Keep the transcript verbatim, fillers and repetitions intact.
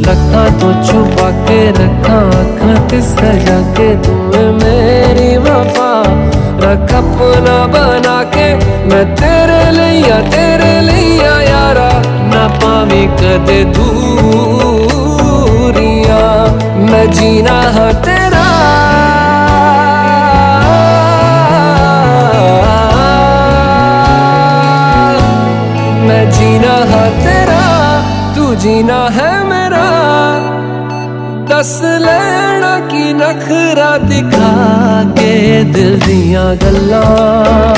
लखा तो छुपा के रखा अखां ते सजा के तू मेरी वफा रख अपना बना के मैं तेरे लिया तेरे लिया यारा ना पावी कदे दूरियां मैं जीना है तेरा मैं जीना है तेरा तू जीना है मेरा दस लेना की नखरा दिखा के दिल दियां गल्लां